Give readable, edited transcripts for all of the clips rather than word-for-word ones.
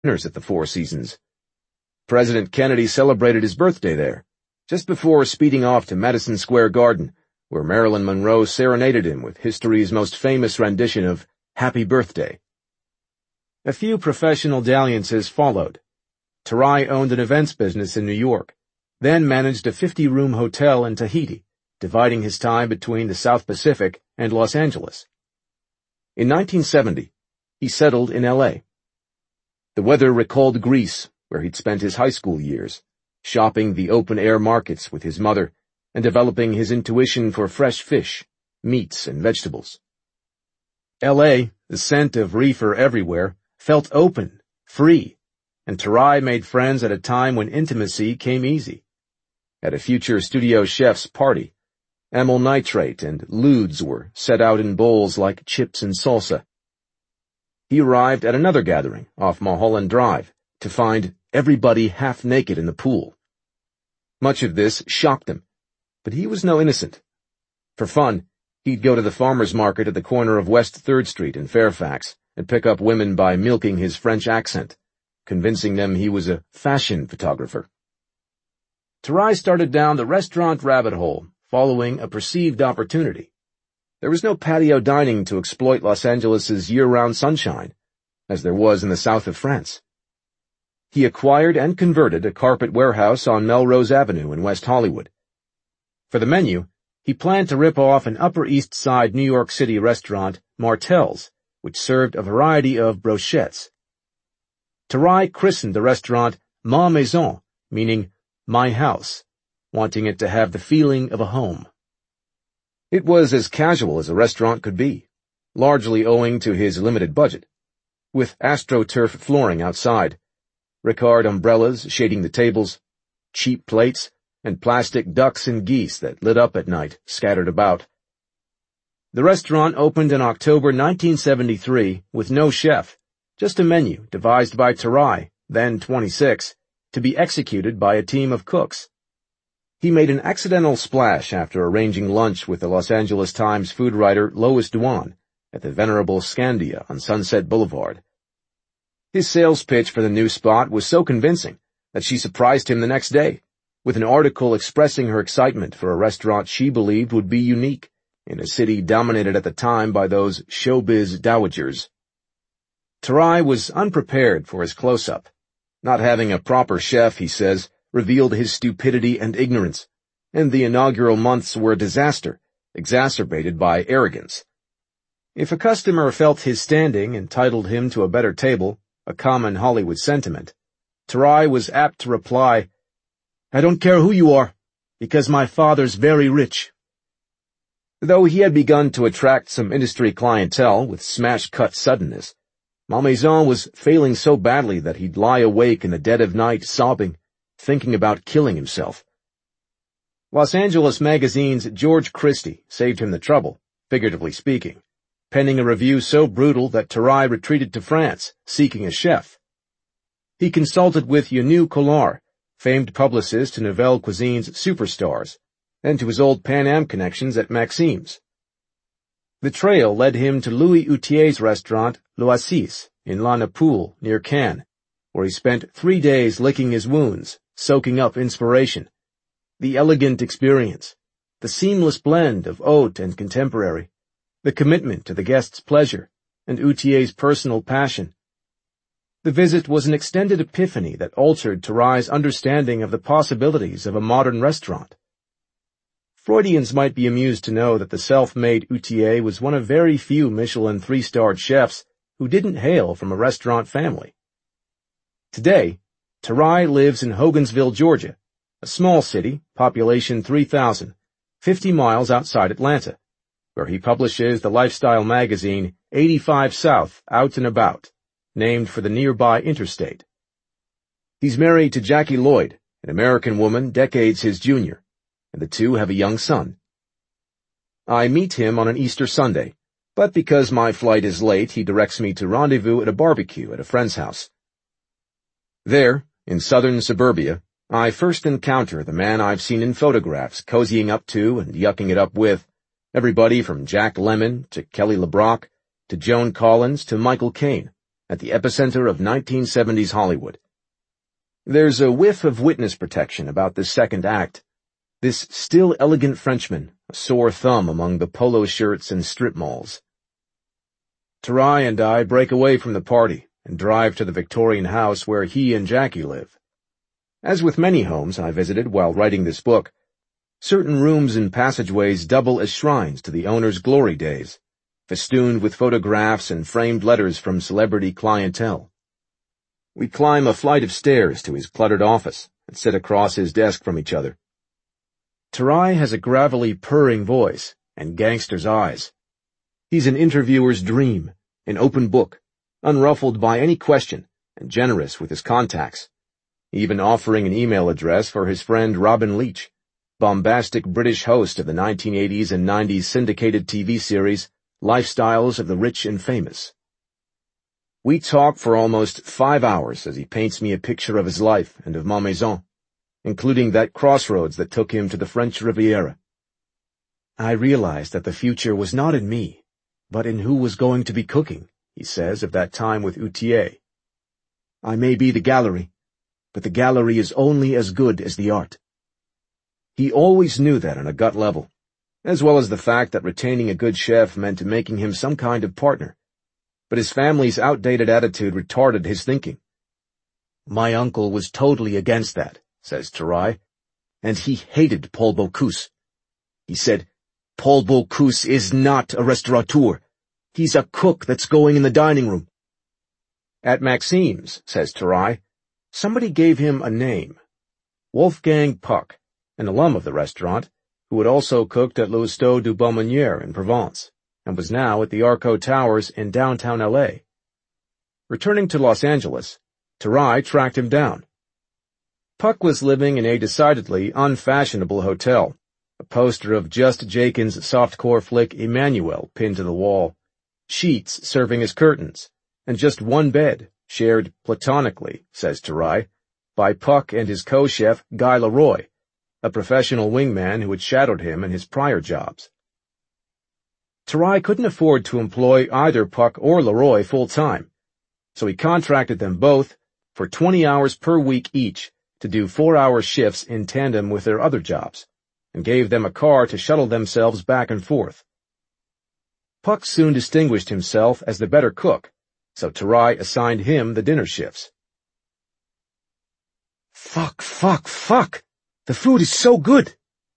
dinners at the Four Seasons. President Kennedy celebrated his birthday there, just before speeding off to Madison Square Garden, where Marilyn Monroe serenaded him with history's most famous rendition of Happy Birthday. A few professional dalliances followed. Tarai owned an events business in New York, then managed a 50-room hotel in Tahiti, dividing his time between the South Pacific and Los Angeles. In 1970, he settled in L.A. The weather recalled Greece, where he'd spent his high school years, shopping the open-air markets with his mother and developing his intuition for fresh fish, meats, and vegetables. L.A., the scent of reefer everywhere, felt open, free, and Tarai made friends at a time when intimacy came easy. At a future studio chef's party, amyl nitrate and ludes were set out in bowls like chips and salsa. He arrived at another gathering off Mulholland Drive to find everybody half naked in the pool. Much of this shocked him, but he was no innocent. For fun, he'd go to the farmer's market at the corner of West 3rd Street in Fairfax and pick up women by milking his French accent, convincing them he was a fashion photographer. Tarai started down the restaurant rabbit hole, following a perceived opportunity. There was no patio dining to exploit Los Angeles's year-round sunshine, as there was in the south of France. He acquired and converted a carpet warehouse on Melrose Avenue in West Hollywood. For the menu, he planned to rip off an Upper East Side New York City restaurant, Martel's, which served a variety of brochettes. Tarai christened the restaurant Ma Maison, meaning my house, wanting it to have the feeling of a home. It was as casual as a restaurant could be, largely owing to his limited budget, with AstroTurf flooring outside, Ricard umbrellas shading the tables, cheap plates, and plastic ducks and geese that lit up at night scattered about. The restaurant opened in October 1973 with no chef, just a menu devised by Tarai, then 26, to be executed by a team of cooks. He made an accidental splash after arranging lunch with the Los Angeles Times food writer Lois Duan at the venerable Scandia on Sunset Boulevard. His sales pitch for the new spot was so convincing that she surprised him the next day, with an article expressing her excitement for a restaurant she believed would be unique in a city dominated at the time by those showbiz dowagers. Tarai was unprepared for his close-up. Not having a proper chef, he says, revealed his stupidity and ignorance, and the inaugural months were a disaster, exacerbated by arrogance. If a customer felt his standing entitled him to a better table, a common Hollywood sentiment, Tarai was apt to reply, "I don't care who you are, because my father's very rich." Though he had begun to attract some industry clientele with smash-cut suddenness, Malmaison was failing so badly that he'd lie awake in the dead of night sobbing, thinking about killing himself. Los Angeles Magazine's George Christie saved him the trouble, figuratively speaking, penning a review so brutal that Tarai retreated to France, seeking a chef. He consulted with Yanu Collard, famed publicist to Nouvelle Cuisine's Superstars, and to his old Pan Am connections at Maxime's. The trail led him to Louis Outier's restaurant, L'Oasis, in La Napoule, near Cannes, where he spent 3 days licking his wounds, soaking up inspiration. The elegant experience, the seamless blend of haute and contemporary, the commitment to the guest's pleasure, and Outier's personal passion. The visit was an extended epiphany that altered Tarai's understanding of the possibilities of a modern restaurant. Freudians might be amused to know that the self-made Outier was one of very few Michelin 3-starred chefs who didn't hail from a restaurant family. Today, Tarai lives in Hogansville, Georgia, a small city, population 3,000, 50 miles outside Atlanta, where he publishes the lifestyle magazine 85 South Out and About, named for the nearby interstate. He's married to Jackie Lloyd, an American woman decades his junior, and the two have a young son. I meet him on an Easter Sunday, but because my flight is late, he directs me to rendezvous at a barbecue at a friend's house. There, in southern suburbia, I first encounter the man I've seen in photographs cozying up to and yucking it up with everybody from Jack Lemmon to Kelly LeBrock to Joan Collins to Michael Caine, at the epicenter of 1970s Hollywood. There's a whiff of witness protection about this second act. This still elegant Frenchman, a sore thumb among the polo shirts and strip malls. Tarai and I break away from the party and drive to the Victorian house where he and Jackie live. As with many homes I visited while writing this book, certain rooms and passageways double as shrines to the owner's glory days, festooned with photographs and framed letters from celebrity clientele. We climb a flight of stairs to his cluttered office and sit across his desk from each other. Tarai has a gravelly, purring voice and gangster's eyes. He's an interviewer's dream, an open book, unruffled by any question, and generous with his contacts, even offering an email address for his friend Robin Leach, bombastic British host of the 1980s and 90s syndicated TV series Lifestyles of the Rich and Famous. We talk for almost 5 hours as he paints me a picture of his life and of Malmaison, including that crossroads that took him to the French Riviera. I realized that the future was not in me, but in who was going to be cooking, he says of that time with Outier. I may be the gallery, but the gallery is only as good as the art. He always knew that on a gut level, as well as the fact that retaining a good chef meant making him some kind of partner. But his family's outdated attitude retarded his thinking. My uncle was totally against that, says Tarai, and he hated Paul Bocuse. He said, Paul Bocuse is not a restaurateur. He's a cook that's going in the dining room. At Maxime's, says Tarai, somebody gave him a name. Wolfgang Puck, an alum of the restaurant, who had also cooked at L'Hosto du Beaumanière in Provence, and was now at the Arco Towers in downtown L.A. Returning to Los Angeles, Tarai tracked him down. Puck was living in a decidedly unfashionable hotel, a poster of Just Jakin's softcore flick Emmanuel pinned to the wall, sheets serving as curtains, and just one bed, shared platonically, says Tarai, by Puck and his co-chef Guy Leroy, a professional wingman who had shadowed him in his prior jobs. Tarai couldn't afford to employ either Puck or Leroy full-time, so he contracted them both for 20 hours per week each to do 4-hour shifts in tandem with their other jobs, and gave them a car to shuttle themselves back and forth. Puck soon distinguished himself as the better cook, so Tarai assigned him the dinner shifts. Fuck! The food is so good!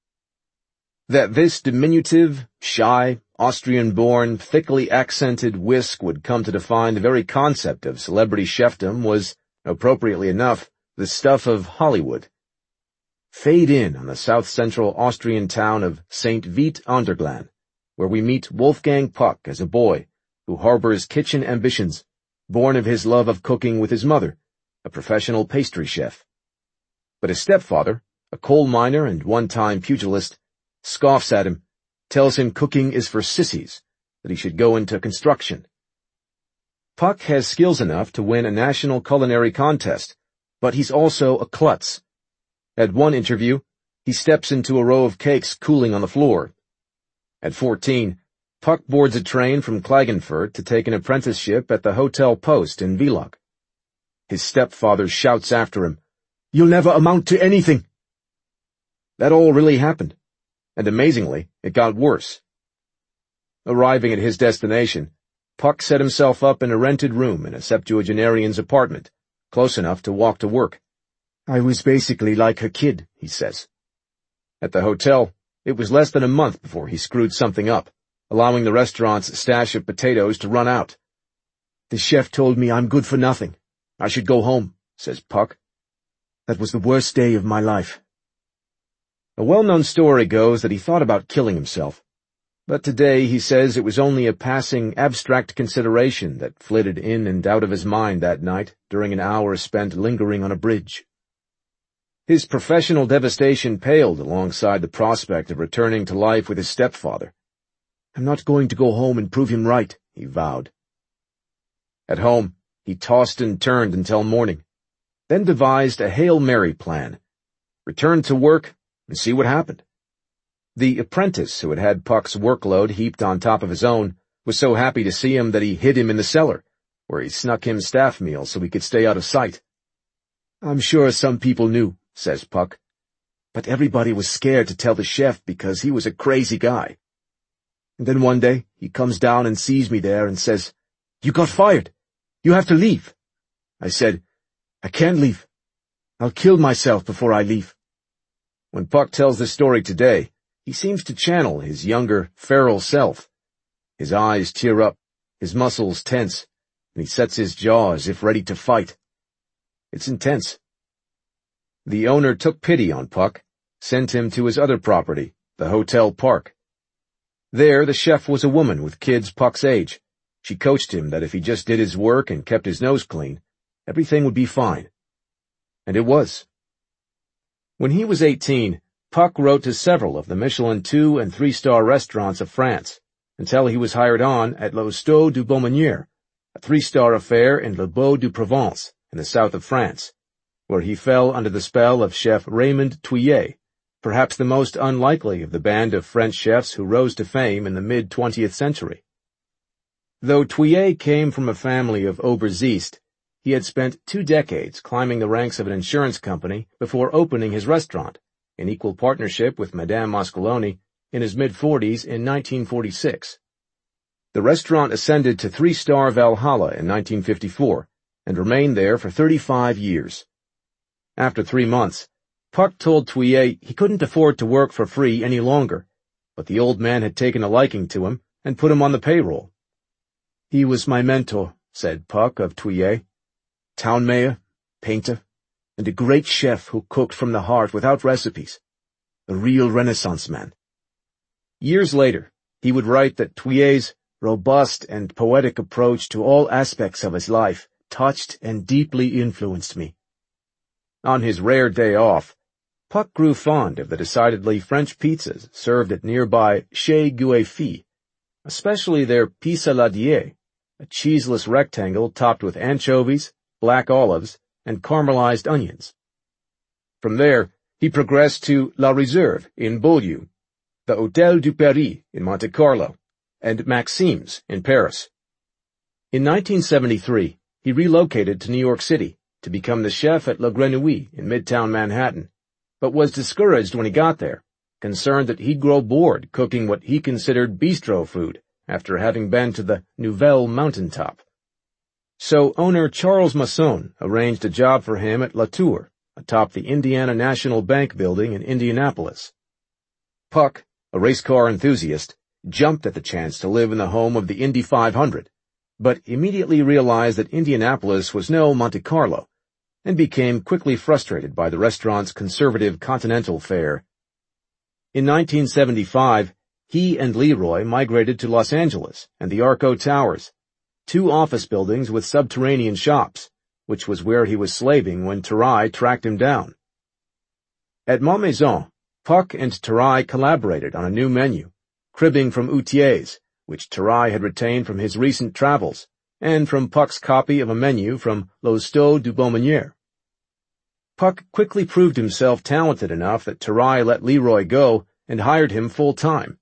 That this diminutive, shy, Austrian-born, thickly accented whisk would come to define the very concept of celebrity chefdom was, appropriately enough, the stuff of Hollywood. Fade in on the south-central Austrian town of St. Veit an der Glan, where we meet Wolfgang Puck as a boy who harbors kitchen ambitions, born of his love of cooking with his mother, a professional pastry chef. But his stepfather, a coal miner and one-time pugilist, scoffs at him, tells him cooking is for sissies, that he should go into construction. Puck has skills enough to win a national culinary contest, but he's also a klutz. At one interview, he steps into a row of cakes cooling on the floor. At 14, Puck boards a train from Klagenfurt to take an apprenticeship at the Hotel Post in Villach. His stepfather shouts after him, "You'll never amount to anything!" That all really happened, and amazingly, it got worse. Arriving at his destination, Puck set himself up in a rented room in a septuagenarian's apartment, close enough to walk to work. I was basically like a kid, he says. At the hotel, it was less than a month before he screwed something up, allowing the restaurant's stash of potatoes to run out. The chef told me I'm good for nothing. I should go home, says Puck. That was the worst day of my life. A well-known story goes that he thought about killing himself, but today he says it was only a passing, abstract consideration that flitted in and out of his mind that night during an hour spent lingering on a bridge. His professional devastation paled alongside the prospect of returning to life with his stepfather. I'm not going to go home and prove him right, he vowed. At home, he tossed and turned until morning, then devised a Hail Mary plan. Return to work and see what happened. The apprentice who had had Puck's workload heaped on top of his own was so happy to see him that he hid him in the cellar, where he snuck him staff meals so he could stay out of sight. "I'm sure some people knew," says Puck, "but everybody was scared to tell the chef because he was a crazy guy. And then one day, he comes down and sees me there and says, 'You got fired. You have to leave.' I said, 'I can't leave. I'll kill myself before I leave.'" When Puck tells this story today, he seems to channel his younger, feral self. His eyes tear up, his muscles tense, and he sets his jaw as if ready to fight. It's intense. The owner took pity on Puck, sent him to his other property, the Hotel Park. There, the chef was a woman with kids Puck's age. She coached him that if he just did his work and kept his nose clean, everything would be fine. And it was. When he was 18, Puck wrote to several of the Michelin 2- and 3-star restaurants of France, until he was hired on at L'Hosto du Beaumanier, a 3-star affair in Le Beau du Provence, in the south of France, where he fell under the spell of Chef Raymond Thuillier, perhaps the most unlikely of the band of French chefs who rose to fame in the mid-20th century. Though Thuillier came from a family of aubergistes, he had spent 2 decades climbing the ranks of an insurance company before opening his restaurant, in equal partnership with Madame Moscoloni, in his mid-40s in 1946. The restaurant ascended to 3-star Valhalla in 1954, and remained there for 35 years. After 3 months, Puck told Thuillier he couldn't afford to work for free any longer, but the old man had taken a liking to him and put him on the payroll. "He was my mentor," said Puck of Thuillier. "Town mayor, painter, and a great chef who cooked from the heart without recipes. A real Renaissance man." Years later, he would write that Thuillier's robust and poetic approach to all aspects of his life touched and deeply influenced me. On his rare day off, Puck grew fond of the decidedly French pizzas served at nearby Chez Guéfi, especially their pissaladier, a cheeseless rectangle topped with anchovies, black olives, and caramelized onions. From there, he progressed to La Réserve in Beaulieu, the Hôtel du Paris in Monte Carlo, and Maxime's in Paris. In 1973, he relocated to New York City to become the chef at La Grenouille in Midtown Manhattan, but was discouraged when he got there, concerned that he'd grow bored cooking what he considered bistro food after having been to the Nouvelle mountaintop. So owner Charles Masson arranged a job for him at La Tour, atop the Indiana National Bank building in Indianapolis. Puck, a race car enthusiast, jumped at the chance to live in the home of the Indy 500, but immediately realized that Indianapolis was no Monte Carlo, and became quickly frustrated by the restaurant's conservative continental fare. In 1975, he and Leroy migrated to Los Angeles and the Arco Towers, 2 office buildings with subterranean shops, which was where he was slaving when Terrai tracked him down. At Montmaison, Puck and Terrai collaborated on a new menu, cribbing from Outier's, which Terrai had retained from his recent travels, and from Puck's copy of a menu from L'Hosto du Beaumanier. Puck quickly proved himself talented enough that Terrai let Leroy go and hired him full-time.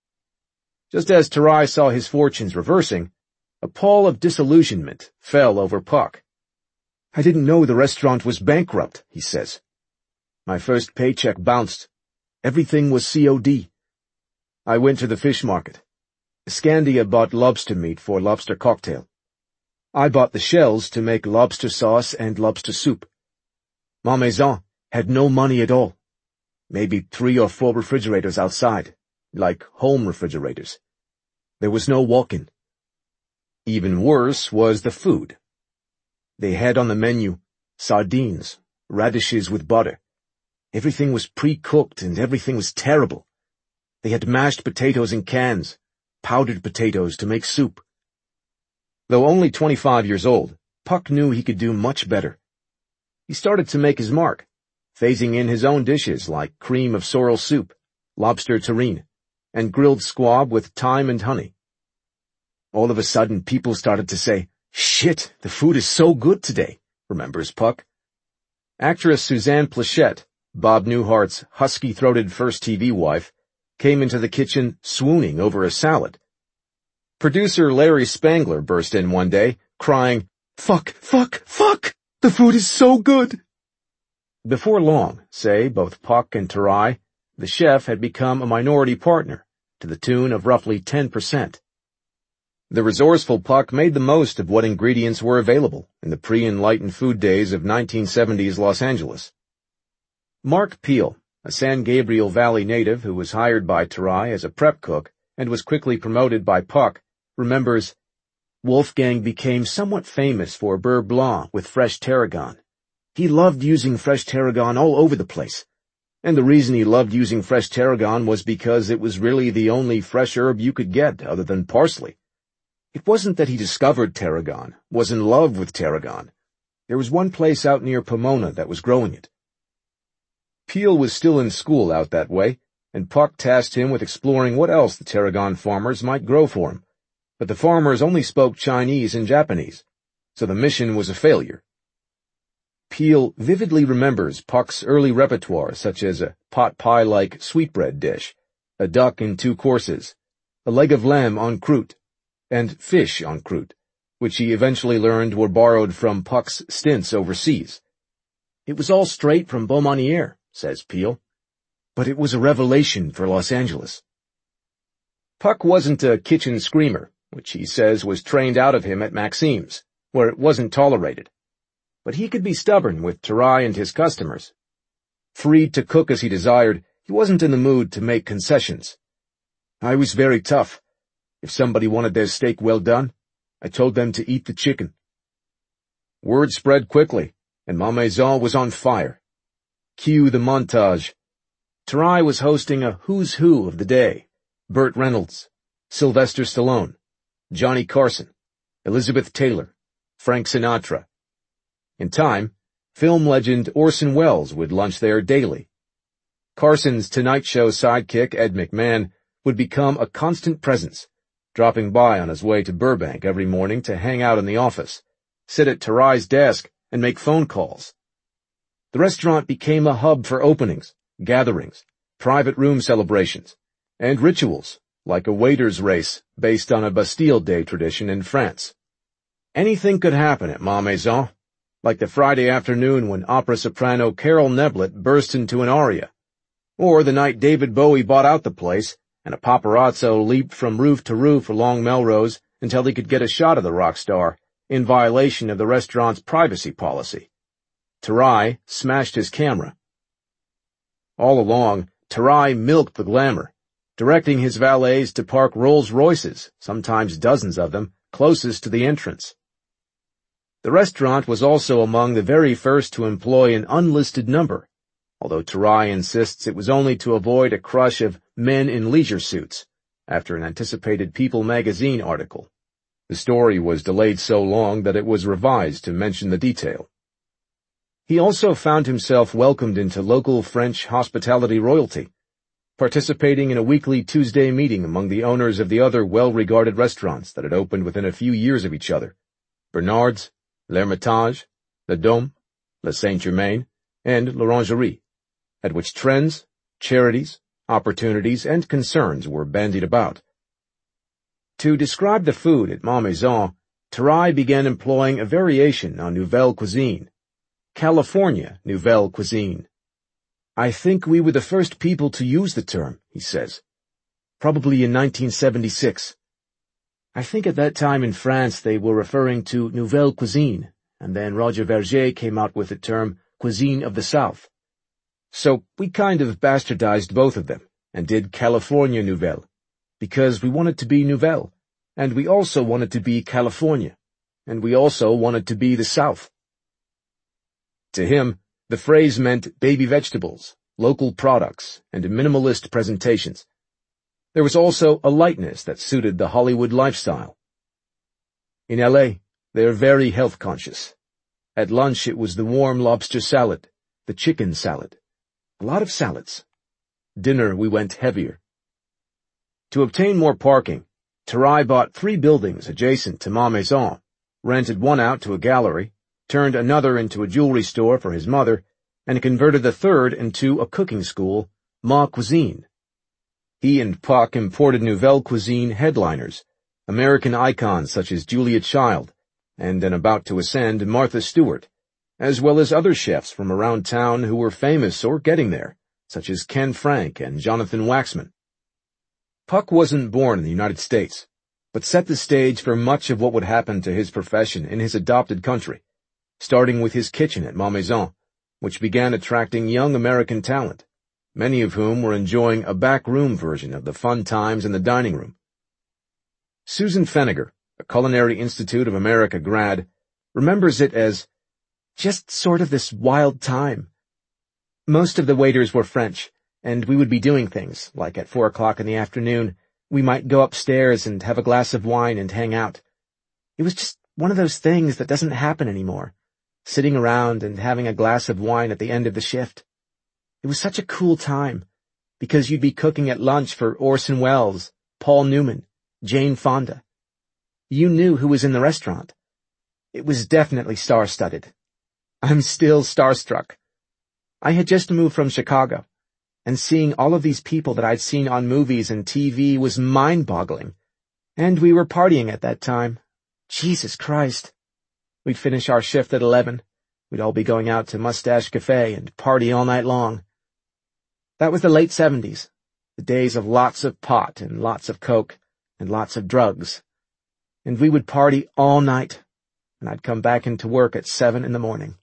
Just as Terrai saw his fortunes reversing, a pall of disillusionment fell over Puck. "I didn't know the restaurant was bankrupt," he says. "My first paycheck bounced. Everything was COD. I went to the fish market. Scandia bought lobster meat for lobster cocktail. I bought the shells to make lobster sauce and lobster soup. Montmaison had no money at all. Maybe 3 or 4 refrigerators outside, like home refrigerators. There was no walk-in. Even worse was the food. They had on the menu sardines, radishes with butter. Everything was pre-cooked and everything was terrible. They had mashed potatoes in cans, powdered potatoes to make soup." Though only 25 years old, Puck knew he could do much better. He started to make his mark, phasing in his own dishes like cream of sorrel soup, lobster terrine, and grilled squab with thyme and honey. All of a sudden, people started to say, "Shit, the food is so good today," remembers Puck. Actress Suzanne Pleshette, Bob Newhart's husky-throated first TV wife, came into the kitchen swooning over a salad. Producer Larry Spangler burst in one day, crying, "Fuck, fuck, fuck! The food is so good!" Before long, say, both Puck and Tarai, the chef had become a minority partner, to the tune of roughly 10%. The resourceful Puck made the most of what ingredients were available in the pre-enlightened food days of 1970s Los Angeles. Mark Peel, a San Gabriel Valley native who was hired by Tarai as a prep cook and was quickly promoted by Puck, remembers, "Wolfgang became somewhat famous for beurre blanc with fresh tarragon. He loved using fresh tarragon all over the place. And the reason he loved using fresh tarragon was because it was really the only fresh herb you could get other than parsley. It wasn't that he discovered tarragon, was in love with tarragon. There was one place out near Pomona that was growing it." Peel was still in school out that way, and Puck tasked him with exploring what else the tarragon farmers might grow for him. But the farmers only spoke Chinese and Japanese, so the mission was a failure. Peel vividly remembers Puck's early repertoire, such as a pot pie-like sweetbread dish, a duck in 2 courses, a leg of lamb en croûte, and fish en croûte, which he eventually learned were borrowed from Puck's stints overseas. "It was all straight from Beaumanière," says Peel, "but it was a revelation for Los Angeles." Puck wasn't a kitchen screamer, which he says was trained out of him at Maxim's, where it wasn't tolerated. But he could be stubborn with Tarai and his customers. Freed to cook as he desired, he wasn't in the mood to make concessions. "I was very tough. If somebody wanted their steak well done, I told them to eat the chicken." Word spread quickly, and Ma Maison was on fire. Cue the montage. Tarai was hosting a who's who of the day: Burt Reynolds, Sylvester Stallone, Johnny Carson, Elizabeth Taylor, Frank Sinatra. In time, film legend Orson Welles would lunch there daily. Carson's Tonight Show sidekick Ed McMahon would become a constant presence, dropping by on his way to Burbank every morning to hang out in the office, sit at Tarai's desk, and make phone calls. The restaurant became a hub for openings, gatherings, private room celebrations, and rituals, like a waiter's race based on a Bastille Day tradition in France. Anything could happen at Ma Maison, like the Friday afternoon when opera soprano Carol Neblett burst into an aria, or the night David Bowie bought out the place and a paparazzo leaped from roof to roof along Melrose until he could get a shot of the rock star, in violation of the restaurant's privacy policy. Tarai smashed his camera. All along, Tarai milked the glamour, directing his valets to park Rolls-Royces, sometimes dozens of them, closest to the entrance. The restaurant was also among the very first to employ an unlisted number, although Tarai insists it was only to avoid a crush of men in leisure suits, after an anticipated People magazine article. The story was delayed so long that it was revised to mention the detail. He also found himself welcomed into local French hospitality royalty, participating in a weekly Tuesday meeting among the owners of the other well-regarded restaurants that had opened within a few years of each other: Bernard's, L'Hermitage, Le Dôme, Le Saint-Germain, and L'Orangerie, at which trends, charities, opportunities, and concerns were bandied about. To describe the food at Ma Maison, Tarai began employing a variation on Nouvelle Cuisine, California Nouvelle Cuisine. "I think we were the first people to use the term," he says, "probably in 1976. I think at that time in France they were referring to Nouvelle Cuisine, and then Roger Verger came out with the term Cuisine of the South. So we kind of bastardized both of them and did California Nouvelle, because we wanted to be Nouvelle, and we also wanted to be California, and we also wanted to be the South." To him, the phrase meant baby vegetables, local products, and minimalist presentations. There was also a lightness that suited the Hollywood lifestyle. In L.A., they are very health-conscious. At lunch it was the warm lobster salad, the chicken salad, a lot of salads. Dinner we went heavier. To obtain more parking, Tarai bought 3 buildings adjacent to Ma Maison, rented one out to a gallery, turned another into a jewelry store for his mother, and converted the third into a cooking school, Ma Cuisine. He and Puck imported Nouvelle Cuisine headliners, American icons such as Julia Child, and an about to ascend Martha Stewart, as well as other chefs from around town who were famous or getting there, such as Ken Frank and Jonathan Waxman. Puck wasn't born in the United States, but set the stage for much of what would happen to his profession in his adopted country, starting with his kitchen at Malmaison, which began attracting young American talent, many of whom were enjoying a back-room version of the fun times in the dining room. Susan Feniger, a Culinary Institute of America grad, remembers it as just sort of this wild time. Most of the waiters were French, and we would be doing things, like at 4 o'clock in the afternoon, we might go upstairs and have a glass of wine and hang out. It was just one of those things that doesn't happen anymore, sitting around and having a glass of wine at the end of the shift. It was such a cool time, because you'd be cooking at lunch for Orson Welles, Paul Newman, Jane Fonda. You knew who was in the restaurant. It was definitely star-studded. I'm still starstruck. I had just moved from Chicago, and seeing all of these people that I'd seen on movies and TV was mind-boggling. And we were partying at that time. Jesus Christ. We'd finish our shift at 11. We'd all be going out to Mustache Cafe and party all night long. That was the late 70s, the days of lots of pot and lots of coke and lots of drugs. And we would party all night, and I'd come back into work at 7 in the morning.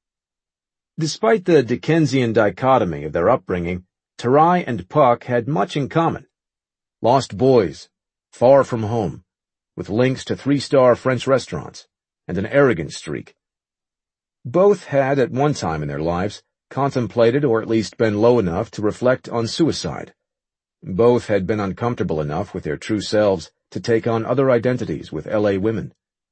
Despite the Dickensian dichotomy of their upbringing, Tarai and Puck had much in common. Lost boys, far from home, with links to 3-star French restaurants, and an arrogant streak. Both had, at one time in their lives, contemplated or at least been low enough to reflect on suicide. Both had been uncomfortable enough with their true selves to take on other identities with L.A. women.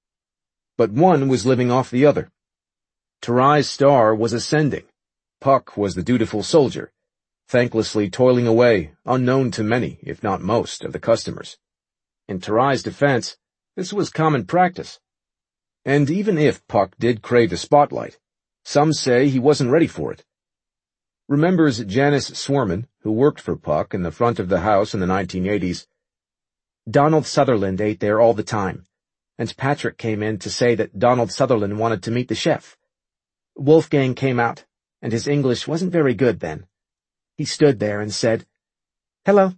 But one was living off the other. Tarai's star was ascending. Puck was the dutiful soldier, thanklessly toiling away, unknown to many, if not most, of the customers. In Tarai's defense, this was common practice. And even if Puck did crave the spotlight, some say he wasn't ready for it. Remembers Janice Swerman, who worked for Puck in the front of the house in the 1980s. Donald Sutherland ate there all the time, and Patrick came in to say that Donald Sutherland wanted to meet the chef. Wolfgang came out, and his English wasn't very good then. He stood there and said, "Hello."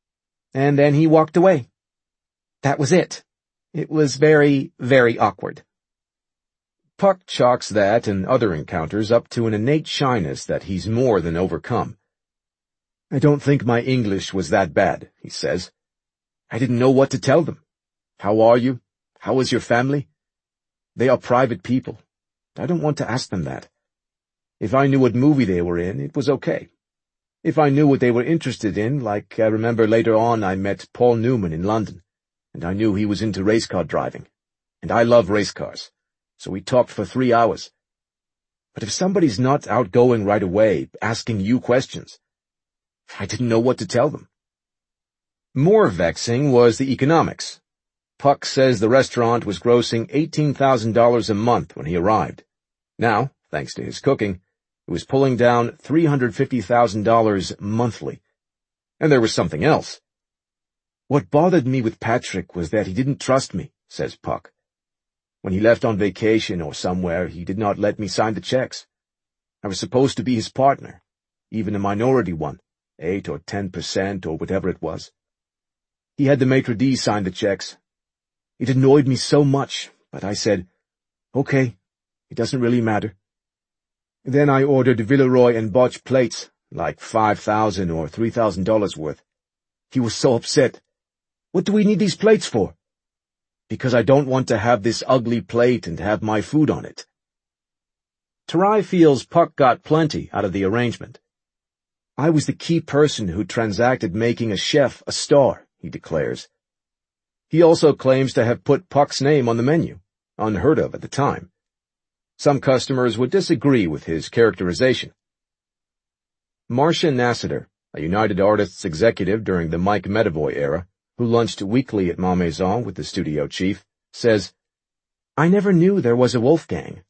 And then he walked away. That was it. It was very, very awkward. Puck chalks that and other encounters up to an innate shyness that he's more than overcome. "I don't think my English was that bad," he says. "I didn't know what to tell them. How are you? How is your family? They are private people. I don't want to ask them that. If I knew what movie they were in, it was okay. If I knew what they were interested in, like I remember later on I met Paul Newman in London, and I knew he was into race car driving, and I love race cars, so we talked for 3 hours. But if somebody's not outgoing right away, asking you questions, I didn't know what to tell them." More vexing was the economics. Puck says the restaurant was grossing $18,000 a month when he arrived. Now, thanks to his cooking, it was pulling down $350,000 monthly. And there was something else. "What bothered me with Patrick was that he didn't trust me," says Puck. "When he left on vacation or somewhere, he did not let me sign the checks. I was supposed to be his partner, even a minority one, 8 or 10% or whatever it was. He had the maitre d' sign the checks. It annoyed me so much, but I said, okay, it doesn't really matter. Then I ordered Villeroy and Boch plates, like $5,000 or $3,000 worth. He was so upset. What do we need these plates for? Because I don't want to have this ugly plate and have my food on it." Tarai feels Puck got plenty out of the arrangement. "I was the key person who transacted making a chef a star," he declares. He also claims to have put Puck's name on the menu, unheard of at the time. Some customers would disagree with his characterization. Marcia Nassiter, a United Artists executive during the Mike Medavoy era, who lunched weekly at Malmaison with the studio chief, says, "I never knew there was a Wolfgang."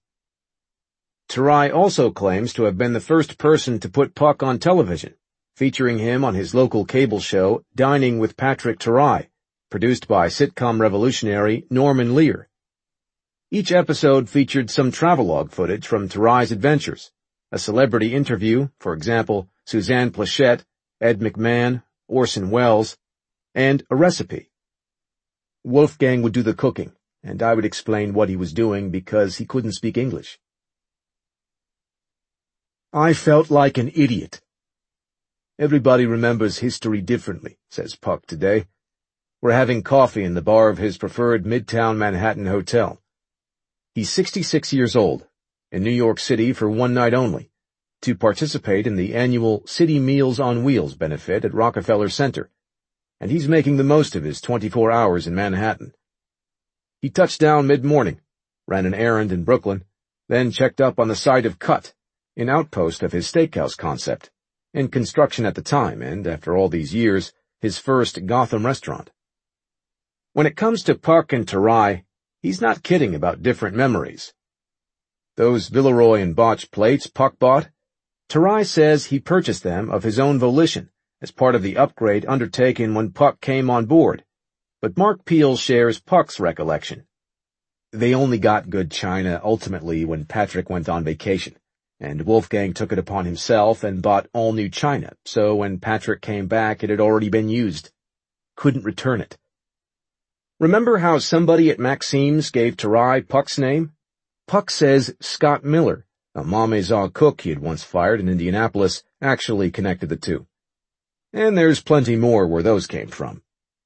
Tarai also claims to have been the first person to put Puck on television, featuring him on his local cable show Dining with Patrick Tarai, produced by sitcom revolutionary Norman Lear. Each episode featured some travelogue footage from Tarai's adventures, a celebrity interview, for example, Suzanne Pleshette, Ed McMahon, Orson Welles, and a recipe. Wolfgang would do the cooking, and I would explain what he was doing because he couldn't speak English. I felt like an idiot. Everybody remembers history differently, says Puck today. We're having coffee in the bar of his preferred Midtown Manhattan hotel. He's 66 years old, in New York City for one night only, to participate in the annual City Meals on Wheels benefit at Rockefeller Center, and he's making the most of his 24 hours in Manhattan. He touched down mid-morning, ran an errand in Brooklyn, then checked up on the site of Cut, an outpost of his steakhouse concept, in construction at the time and, after all these years, his first Gotham restaurant. When it comes to Puck and Tarai, he's not kidding about different memories. Those Villeroy and Botch plates Puck bought, Tarai says he purchased them of his own volition as part of the upgrade undertaken when Puck came on board, but Mark Peel shares Puck's recollection. They only got good china ultimately when Patrick went on vacation, and Wolfgang took it upon himself and bought all new china, so when Patrick came back it had already been used. Couldn't return it. Remember how somebody at Maxime's gave Tarai Puck's name? Puck says Scott Miller, a Maison cook he had once fired in Indianapolis, actually connected the two. And there's plenty more where those came from.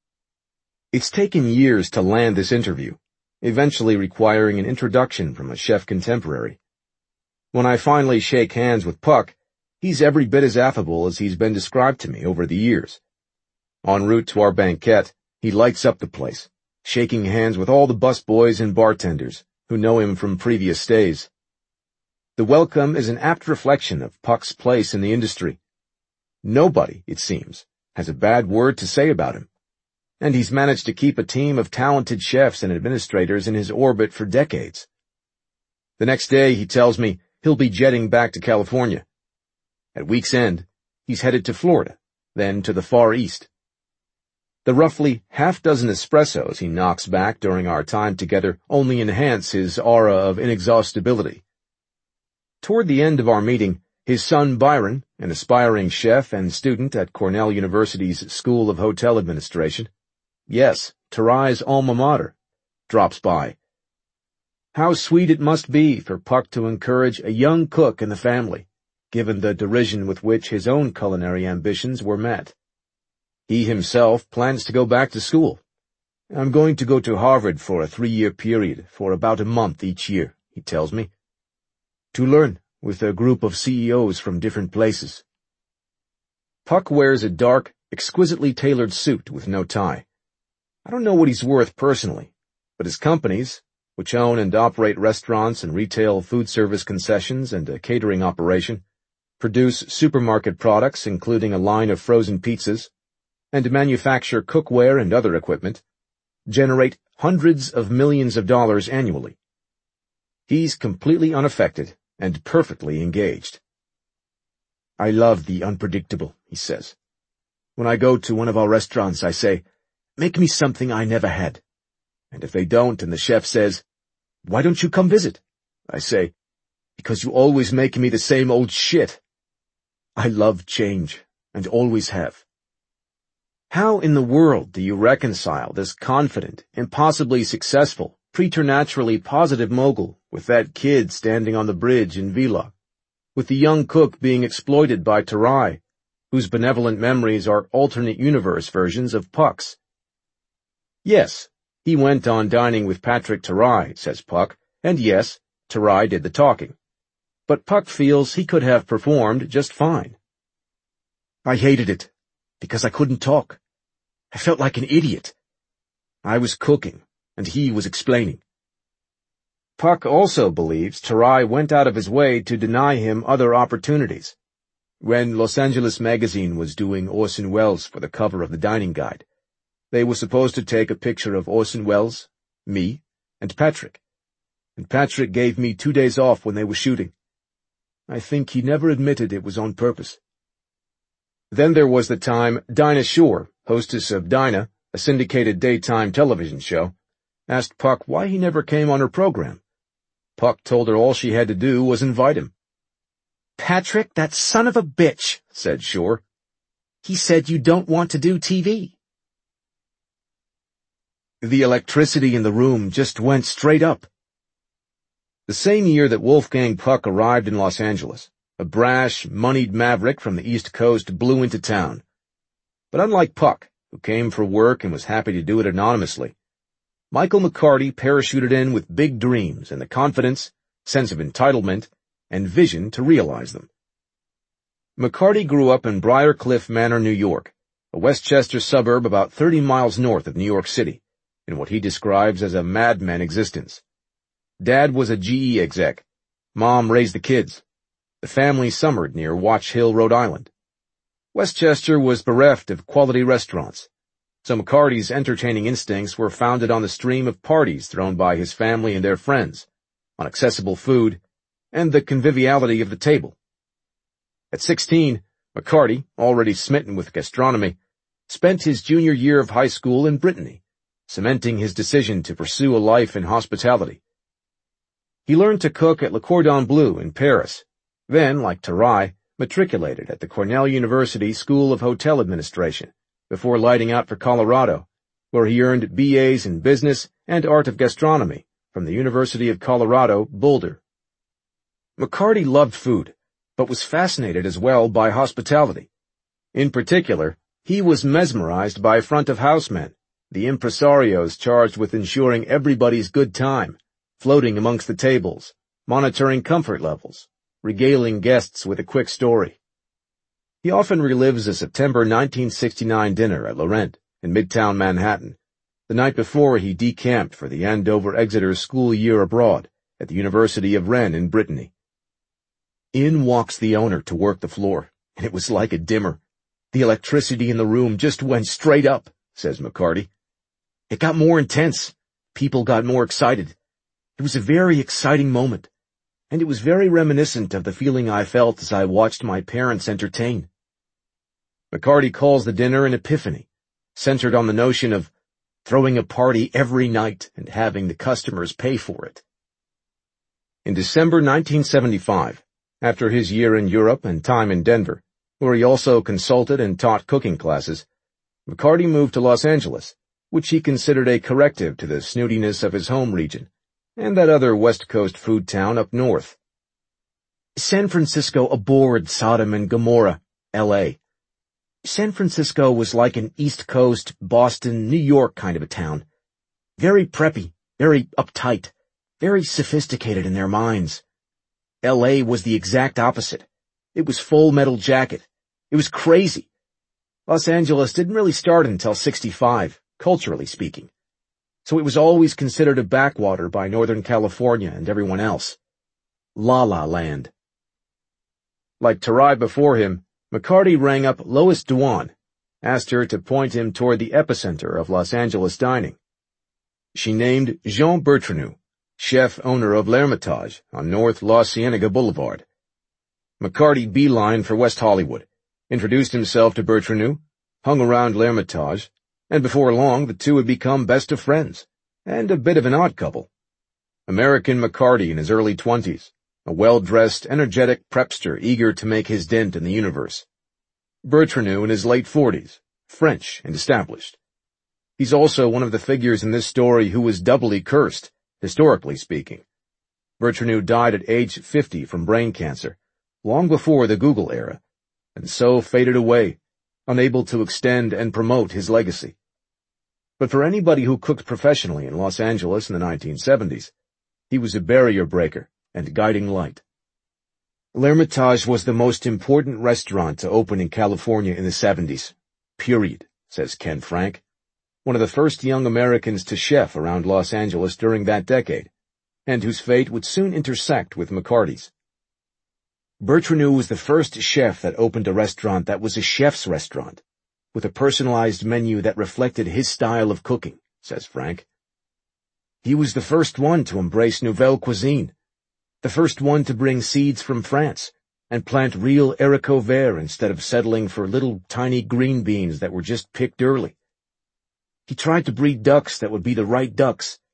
It's taken years to land this interview, eventually requiring an introduction from a chef contemporary. When I finally shake hands with Puck, he's every bit as affable as he's been described to me over the years. En route to our banquet, he lights up the place, shaking hands with all the busboys and bartenders who know him from previous stays. The welcome is an apt reflection of Puck's place in the industry. Nobody, it seems, has a bad word to say about him, and he's managed to keep a team of talented chefs and administrators in his orbit for decades. The next day, he tells me, he'll be jetting back to California. At week's end, he's headed to Florida, then to the Far East. The roughly half-dozen espressos he knocks back during our time together only enhance his aura of inexhaustibility. Toward the end of our meeting, his son Byron, an aspiring chef and student at Cornell University's School of Hotel Administration, yes, Tarai's alma mater, drops by. How sweet it must be for Puck to encourage a young cook in the family, given the derision with which his own culinary ambitions were met. He himself plans to go back to school. I'm going to go to Harvard for a 3-year period for about a month each year, he tells me, to learn with a group of CEOs from different places. Puck wears a dark, exquisitely tailored suit with no tie. I don't know what he's worth personally, but his companies, which own and operate restaurants and retail food service concessions and a catering operation, produce supermarket products including a line of frozen pizzas, and manufacture cookware and other equipment, generate hundreds of millions of dollars annually. He's completely unaffected and perfectly engaged. I love the unpredictable, he says. When I go to one of our restaurants, I say, make me something I never had. And if they don't and the chef says, why don't you come visit? I say, because you always make me the same old shit. I love change, and always have. How in the world do you reconcile this confident, impossibly successful, preternaturally positive mogul with that kid standing on the bridge in Vila, with the young cook being exploited by Tarai, whose benevolent memories are alternate universe versions of Puck's? Yes, he went on dining with Patrick Tarai, says Puck, and yes, Tarai did the talking. But Puck feels he could have performed just fine. I hated it, because I couldn't talk. I felt like an idiot. I was cooking, and he was explaining. Puck also believes Tarai went out of his way to deny him other opportunities. When Los Angeles Magazine was doing Orson Welles for the cover of the dining guide, they were supposed to take a picture of Orson Welles, me, and Patrick gave me 2 days off when they were shooting. I think he never admitted it was on purpose. Then there was the time Dinah Shore, hostess of Dinah, a syndicated daytime television show, asked Puck why he never came on her program. Puck told her all she had to do was invite him. "Patrick, that son of a bitch," said Shore. "He said you don't want to do TV." The electricity in the room just went straight up. The same year that Wolfgang Puck arrived in Los Angeles, a brash, moneyed maverick from the East Coast blew into town. But unlike Puck, who came for work and was happy to do it anonymously, Michael McCarty parachuted in with big dreams and the confidence, sense of entitlement, and vision to realize them. McCarty grew up in Briarcliff Manor, New York, a Westchester suburb about 30 miles north of New York City, in what he describes as a madman existence. Dad was a GE exec. Mom raised the kids. The family summered near Watch Hill, Rhode Island. Westchester was bereft of quality restaurants, so McCarty's entertaining instincts were founded on the stream of parties thrown by his family and their friends, on accessible food, and the conviviality of the table. At 16, McCarty, already smitten with gastronomy, spent his junior year of high school in Brittany, cementing his decision to pursue a life in hospitality. He learned to cook at Le Cordon Bleu in Paris, then, like Tarai, matriculated at the Cornell University School of Hotel Administration, before lighting out for Colorado, where he earned BAs in Business and Art of Gastronomy from the University of Colorado, Boulder. McCarty loved food, but was fascinated as well by hospitality. In particular, he was mesmerized by front-of-house men, the impresarios charged with ensuring everybody's good time, floating amongst the tables, monitoring comfort levels, regaling guests with a quick story. He often relives a September 1969 dinner at Laurent in Midtown Manhattan, the night before he decamped for the Andover-Exeter school year abroad at the University of Rennes in Brittany. In walks the owner to work the floor, and it was like a dimmer. The electricity in the room just went straight up, says McCarty. It got more intense. People got more excited. It was a very exciting moment, and it was very reminiscent of the feeling I felt as I watched my parents entertain. McCarty calls the dinner an epiphany, centered on the notion of throwing a party every night and having the customers pay for it. In December 1975, after his year in Europe and time in Denver, where he also consulted and taught cooking classes, McCarty moved to Los Angeles, which he considered a corrective to the snootiness of his home region, and that other West Coast food town up north. San Francisco abhorred Sodom and Gomorrah, L.A. San Francisco was like an East Coast, Boston, New York kind of a town. Very preppy, very uptight, very sophisticated in their minds. L.A. was the exact opposite. It was Full Metal Jacket. It was crazy. Los Angeles didn't really start until '65, culturally speaking. So it was always considered a backwater by Northern California and everyone else. La La Land. Like Tarai before him, McCarty rang up Lois Duan, asked her to point him toward the epicenter of Los Angeles dining. She named Jean Bertranou, chef-owner of L'Ermitage on North La Cienega Boulevard. McCarty beelined for West Hollywood, introduced himself to Bertranou, hung around L'Ermitage, and before long the two had become best of friends, and a bit of an odd couple. American McCarty in his early 20s, a well-dressed, energetic prepster eager to make his dent in the universe. Bertranou in his late 40s, French and established. He's also one of the figures in this story who was doubly cursed, historically speaking. Bertranou died at age 50 from brain cancer, long before the Google era, and so faded away, unable to extend and promote his legacy. But for anybody who cooked professionally in Los Angeles in the 1970s, he was a barrier breaker and guiding light. L'Ermitage was the most important restaurant to open in California in the 70s, period, says Ken Frank, one of the first young Americans to chef around Los Angeles during that decade, and whose fate would soon intersect with McCarty's. Bertranou was the first chef that opened a restaurant that was a chef's restaurant, with a personalized menu that reflected his style of cooking, says Frank. He was the first one to embrace nouvelle cuisine, the first one to bring seeds from France and plant real haricots verts instead of settling for little tiny green beans that were just picked early. He tried to breed ducks that would be the right ducks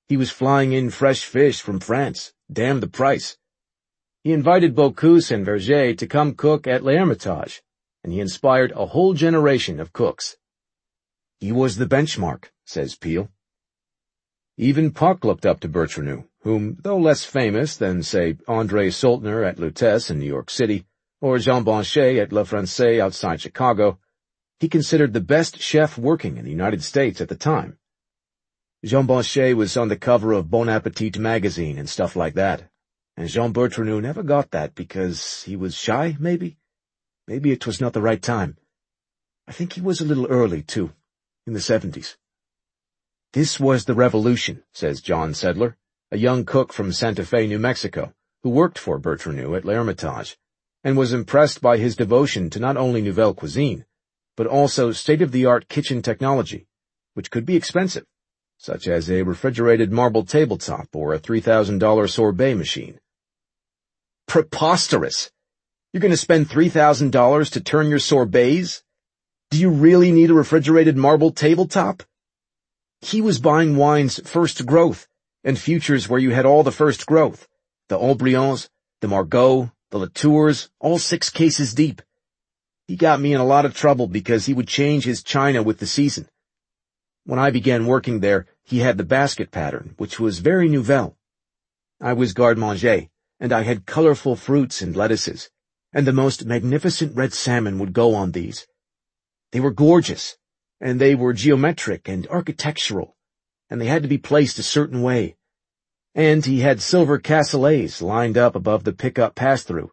He was flying in fresh fish from France. Damn the price. He invited Bocuse and Verger to come cook at L'Hermitage, and he inspired a whole generation of cooks. He was the benchmark, says Peale. Even Puck looked up to Bertranou, whom, though less famous than, say, André Soltner at Lutèce in New York City, or Jean Blanchet at Le Francais outside Chicago, he considered the best chef working in the United States at the time. Jean Blanchet was on the cover of Bon Appetit magazine and stuff like that, and Jean Bertranou never got that because he was shy, maybe? Maybe it was not the right time. I think he was a little early, too, in the 70s. This was the revolution, says John Sedler, a young cook from Santa Fe, New Mexico, who worked for Bertranou at L'Hermitage, and was impressed by his devotion to not only nouvelle cuisine, but also state-of-the-art kitchen technology, which could be expensive, such as a refrigerated marble tabletop or a $3,000 sorbet machine. Preposterous! You're going to spend $3,000 to turn your sorbets? Do you really need a refrigerated marble tabletop? He was buying wine's first growth, and futures where you had all the first growth, the Haut-Brions, the Margaux, the Latours, all 6 cases deep. He got me in a lot of trouble because he would change his china with the season. When I began working there, he had the basket pattern, which was very nouvelle. I was garde-manger, and I had colorful fruits and lettuces, and the most magnificent red salmon would go on these. They were gorgeous, and they were geometric and architectural, and they had to be placed a certain way. And he had silver cassoulets lined up above the pickup pass-through.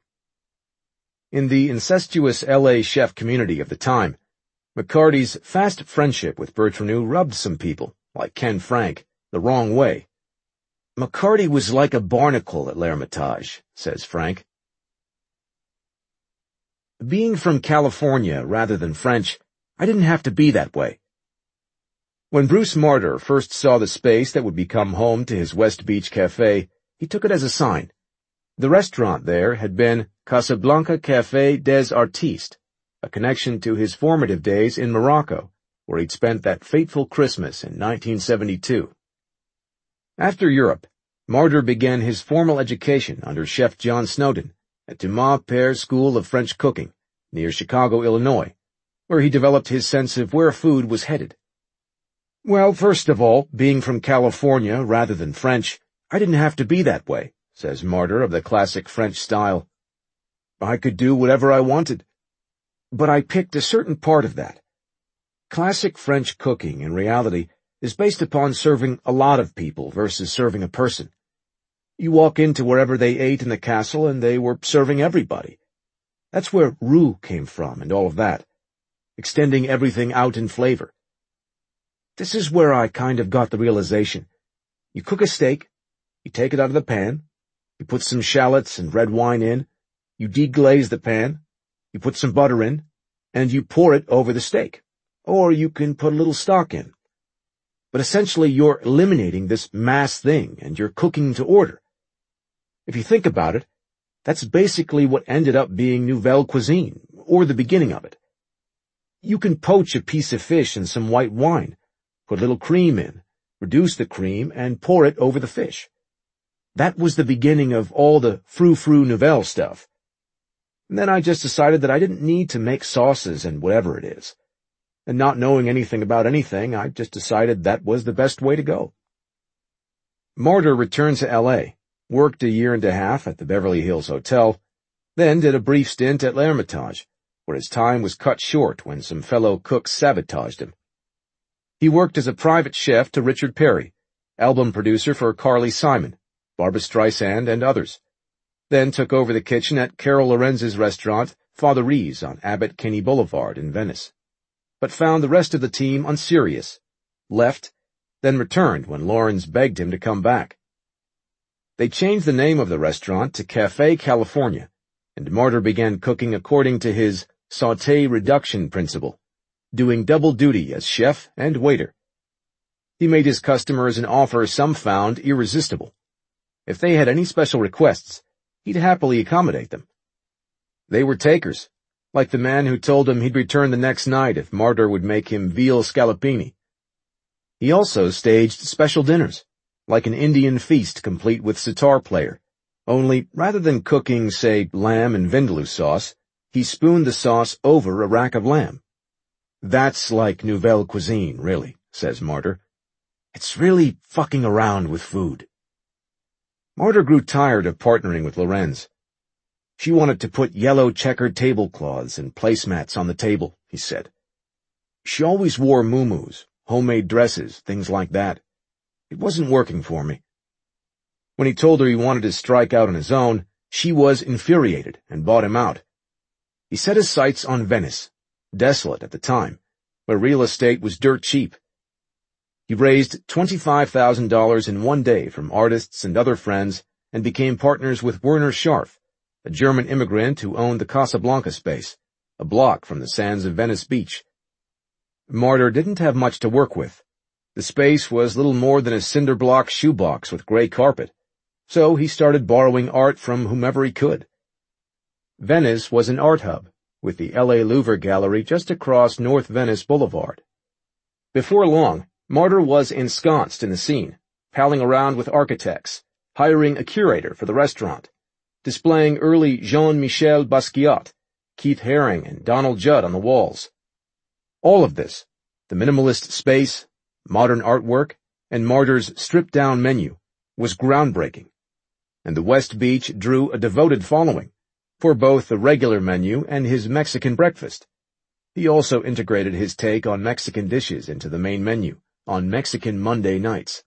In the incestuous L.A. chef community of the time, McCarty's fast friendship with Bertranou rubbed some people, like Ken Frank, the wrong way. McCarty was like a barnacle at L'Hermitage, says Frank. Being from California rather than French, I didn't have to be that way. When Bruce Martyr first saw the space that would become home to his West Beach Cafe, he took it as a sign. The restaurant there had been Casablanca Café des Artistes, a connection to his formative days in Morocco, where he'd spent that fateful Christmas in 1972. After Europe, Martyr began his formal education under Chef John Snowden at Dumas Père School of French Cooking, near Chicago, Illinois, where he developed his sense of where food was headed. Well, first of all, being from California rather than French, I didn't have to be that way, says Martyr of the classic French style. I could do whatever I wanted. But I picked a certain part of that. Classic French cooking, in reality, is based upon serving a lot of people versus serving a person. You walk into wherever they ate in the castle and they were serving everybody. That's where roux came from and all of that, extending everything out in flavor. This is where I kind of got the realization. You cook a steak, you take it out of the pan, you put some shallots and red wine in, you deglaze the pan, you put some butter in, and you pour it over the steak. Or you can put a little stock in. But essentially you're eliminating this mass thing and you're cooking to order. If you think about it, that's basically what ended up being nouvelle cuisine, or the beginning of it. You can poach a piece of fish in some white wine, put a little cream in, reduce the cream, and pour it over the fish. That was the beginning of all the frou-frou nouvelle stuff. And then I just decided that I didn't need to make sauces and whatever it is. And not knowing anything about anything, I just decided that was the best way to go. Martyr returned to L.A., worked a year and a half at the Beverly Hills Hotel, then did a brief stint at L'Hermitage, where his time was cut short when some fellow cooks sabotaged him. He worked as a private chef to Richard Perry, album producer for Carly Simon, Barbra Streisand, and others, then took over the kitchen at Carol Lorenz's restaurant, Father Ree's on Abbot Kinney Boulevard in Venice, but found the rest of the team unserious, left, then returned when Lorenz begged him to come back. They changed the name of the restaurant to Café California, and Martyr began cooking according to his sauté reduction principle, doing double duty as chef and waiter. He made his customers an offer some found irresistible. If they had any special requests, he'd happily accommodate them. They were takers, like the man who told him he'd return the next night if Martyr would make him veal scallopini. He also staged special dinners, like an Indian feast complete with sitar player. Only, rather than cooking, say, lamb in vindaloo sauce, he spooned the sauce over a rack of lamb. That's like Nouvelle cuisine, really, says Martyr. It's really fucking around with food. Martyr grew tired of partnering with Lorenz. She wanted to put yellow checkered tablecloths and placemats on the table, he said. She always wore muumuus, homemade dresses, things like that. It wasn't working for me. When he told her he wanted to strike out on his own, she was infuriated and bought him out. He set his sights on Venice, desolate at the time, where real estate was dirt cheap. He raised $25,000 in one day from artists and other friends and became partners with Werner Scharf, a German immigrant who owned the Casablanca space, a block from the sands of Venice Beach. Martyr didn't have much to work with. The space was little more than a cinder-block shoebox with gray carpet, so he started borrowing art from whomever he could. Venice was an art hub, with the L.A. Louvre Gallery just across North Venice Boulevard. Before long, Martyr was ensconced in the scene, palling around with architects, hiring a curator for the restaurant, displaying early Jean-Michel Basquiat, Keith Haring, and Donald Judd on the walls. All of this, the minimalist space, modern artwork, and Martyr's stripped-down menu, was groundbreaking, and the West Beach drew a devoted following, for both the regular menu and his Mexican breakfast. He also integrated his take on Mexican dishes into the main menu on Mexican Monday nights.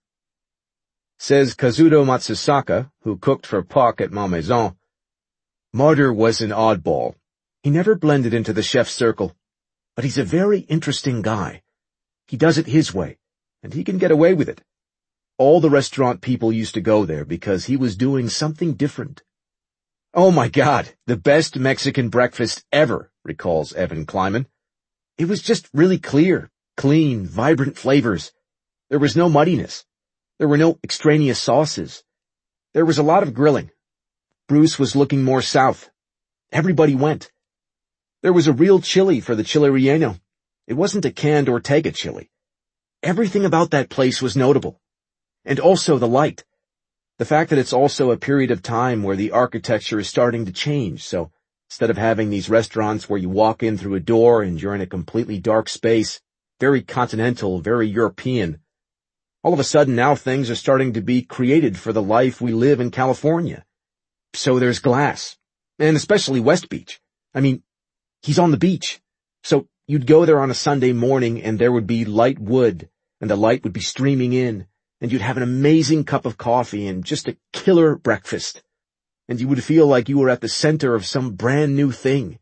Says Kazuto Matsusaka, who cooked for Puck at Malmaison, Martyr was an oddball. He never blended into the chef's circle, but he's a very interesting guy. He does it his way, and he can get away with it. All the restaurant people used to go there because he was doing something different. Oh my God, the best Mexican breakfast ever, recalls Evan Kleiman. It was just really clear, clean, vibrant flavors. There was no muddiness. There were no extraneous sauces. There was a lot of grilling. Bruce was looking more south. Everybody went. There was a real chili for the chile relleno. It wasn't a canned Ortega chili. Everything about that place was notable. And also the light. The fact that it's also a period of time where the architecture is starting to change, so instead of having these restaurants where you walk in through a door and you're in a completely dark space, very continental, very European, all of a sudden now things are starting to be created for the life we live in California. So there's glass. And especially West Beach. I mean, he's on the beach. So you'd go there on a Sunday morning and there would be light wood, and the light would be streaming in, and you'd have an amazing cup of coffee and just a killer breakfast. And you would feel like you were at the center of some brand new thing.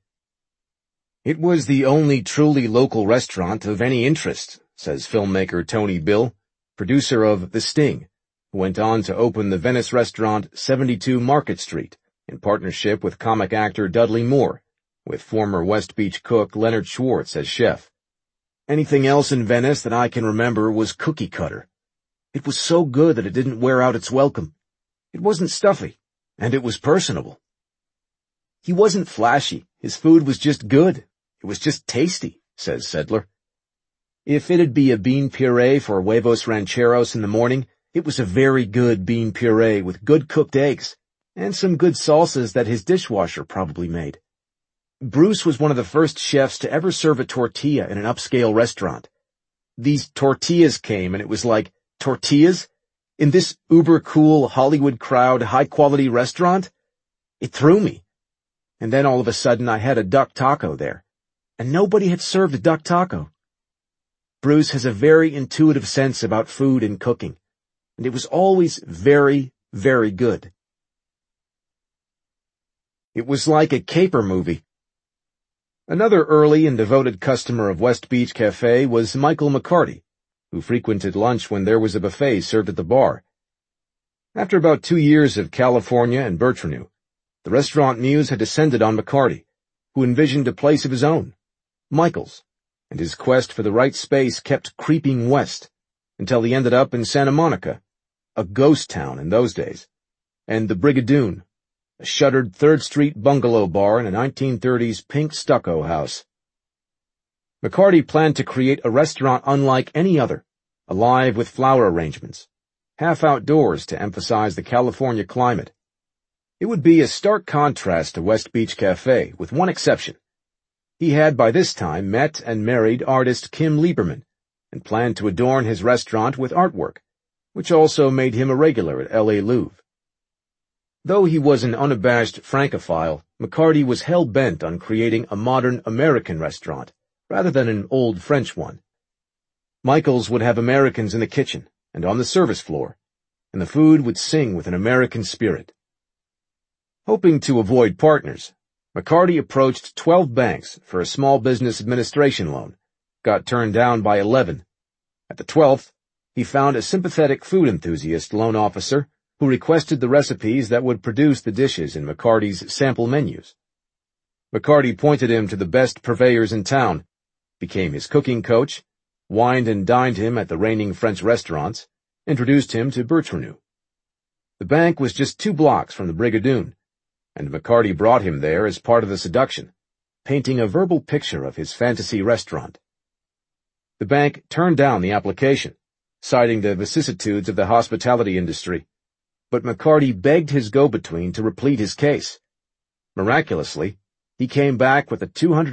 It was the only truly local restaurant of any interest, says filmmaker Tony Bill, producer of The Sting, who went on to open the Venice restaurant 72 Market Street in partnership with comic actor Dudley Moore, with former West Beach cook Leonard Schwartz as chef. Anything else in Venice that I can remember was cookie cutter. It was so good that it didn't wear out its welcome. It wasn't stuffy, and it was personable. He wasn't flashy. His food was just good. It was just tasty, says Sedler. If it'd be a bean puree for huevos rancheros in the morning, it was a very good bean puree with good cooked eggs, and some good salsas that his dishwasher probably made. Bruce was one of the first chefs to ever serve a tortilla in an upscale restaurant. These tortillas came, and it was like, tortillas? In this uber-cool Hollywood crowd, high-quality restaurant? It threw me. And then all of a sudden I had a duck taco there. And nobody had served a duck taco. Bruce has a very intuitive sense about food and cooking. And it was always very, very good. It was like a caper movie. Another early and devoted customer of West Beach Cafe was Michael McCarty, who frequented lunch when there was a buffet served at the bar. After about 2 years of California and Bertranu, the restaurant muse had descended on McCarty, who envisioned a place of his own, Michael's, and his quest for the right space kept creeping west, until he ended up in Santa Monica, a ghost town in those days, and the Brigadoon, a shuttered 3rd Street bungalow bar in a 1930s pink stucco house. McCarty planned to create a restaurant unlike any other, alive with flower arrangements, half outdoors to emphasize the California climate. It would be a stark contrast to West Beach Cafe, with one exception. He had by this time met and married artist Kim Lieberman, and planned to adorn his restaurant with artwork, which also made him a regular at L.A. Louvre. Though he was an unabashed Francophile, McCarty was hell-bent on creating a modern American restaurant, rather than an old French one. Michael's would have Americans in the kitchen and on the service floor, and the food would sing with an American spirit. Hoping to avoid partners, McCarty approached 12 banks for a small business administration loan, got turned down by 11. At the 12th, he found a sympathetic food enthusiast loan officer who requested the recipes that would produce the dishes in McCarty's sample menus. McCarty pointed him to the best purveyors in town, became his cooking coach, wined and dined him at the reigning French restaurants, introduced him to Bertranu. The bank was just 2 blocks from the Brigadoon, and McCarty brought him there as part of the seduction, painting a verbal picture of his fantasy restaurant. The bank turned down the application, citing the vicissitudes of the hospitality industry, but McCarty begged his go-between to replete his case. Miraculously, he came back with a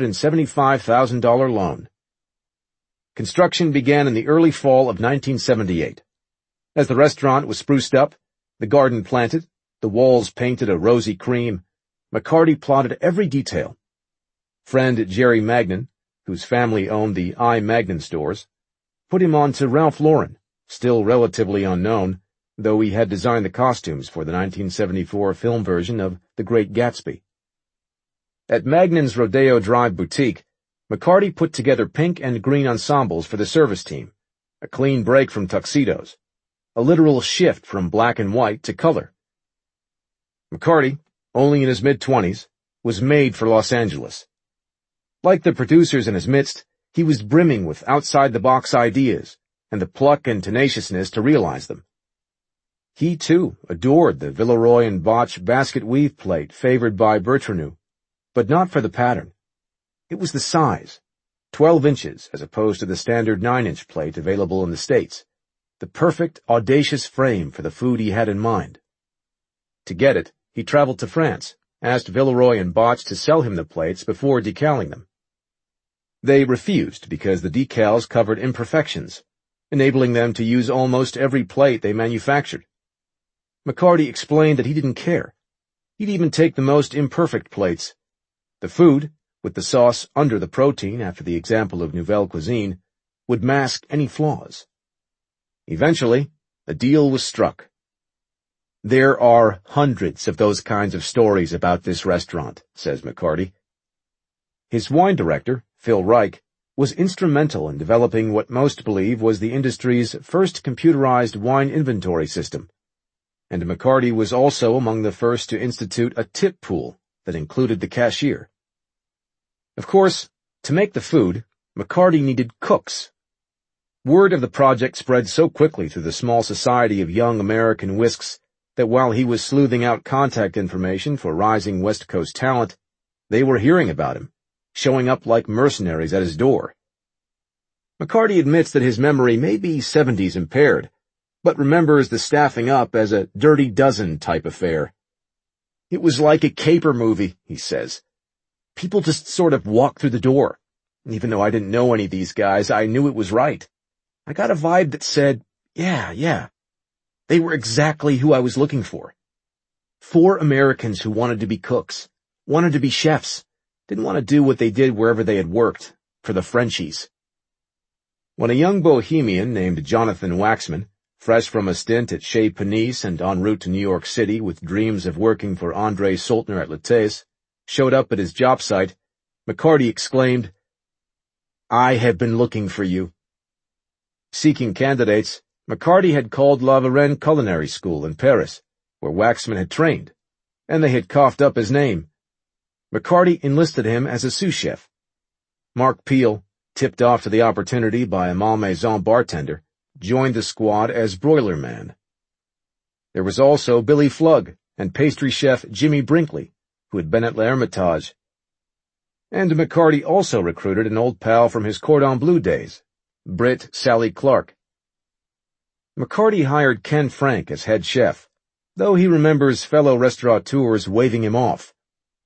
$275,000 loan. Construction began in the early fall of 1978. As the restaurant was spruced up, the garden planted, the walls painted a rosy cream, McCarty plotted every detail. Friend Jerry Magnin, whose family owned the I. Magnin stores, put him on to Ralph Lauren, still relatively unknown, though he had designed the costumes for the 1974 film version of The Great Gatsby. At Magnin's Rodeo Drive boutique, McCarty put together pink and green ensembles for the service team, a clean break from tuxedos, a literal shift from black and white to color. McCarty, only in his mid-20s, was made for Los Angeles. Like the producers in his midst, he was brimming with outside-the-box ideas and the pluck and tenaciousness to realize them. He, too, adored the Villeroy and Boch basket weave plate favored by Bertranu, but not for the pattern. It was the size, 12 inches as opposed to the standard 9-inch plate available in the States, the perfect, audacious frame for the food he had in mind. To get it, he traveled to France, asked Villeroy and Boch to sell him the plates before decaling them. They refused because the decals covered imperfections, enabling them to use almost every plate they manufactured. McCarty explained that he didn't care. He'd even take the most imperfect plates. The food, with the sauce under the protein after the example of Nouvelle Cuisine, would mask any flaws. Eventually, a deal was struck. There are hundreds of those kinds of stories about this restaurant, says McCarty. His wine director, Phil Reich, was instrumental in developing what most believe was the industry's first computerized wine inventory system, and McCarty was also among the first to institute a tip pool that included the cashier. Of course, to make the food, McCarty needed cooks. Word of the project spread so quickly through the small society of young American whisks that while he was sleuthing out contact information for rising West Coast talent, they were hearing about him, showing up like mercenaries at his door. McCarty admits that his memory may be 70s impaired, but remembers the staffing up as a Dirty Dozen type affair. It was like a caper movie, he says. People just sort of walked through the door. Even though I didn't know any of these guys, I knew it was right. I got a vibe that said, yeah. They were exactly who I was looking for. 4 Americans who wanted to be cooks, wanted to be chefs, didn't want to do what they did wherever they had worked, for the Frenchies. When a young bohemian named Jonathan Waxman, fresh from a stint at Chez Panisse and en route to New York City with dreams of working for André Soltner at Lattès, showed up at his job site, McCarty exclaimed, "I have been looking for you." Seeking candidates, McCarty had called La Varenne Culinary School in Paris, where Waxman had trained, and they had coughed up his name. McCarty enlisted him as a sous chef. Mark Peel, tipped off to the opportunity by a Malmaison bartender, joined the squad as broiler man. There was also Billy Flugg and pastry chef Jimmy Brinkley, who had been at L'Hermitage. And McCarty also recruited an old pal from his Cordon Bleu days, Brit Sally Clark. McCarty hired Ken Frank as head chef, though he remembers fellow restaurateurs waving him off.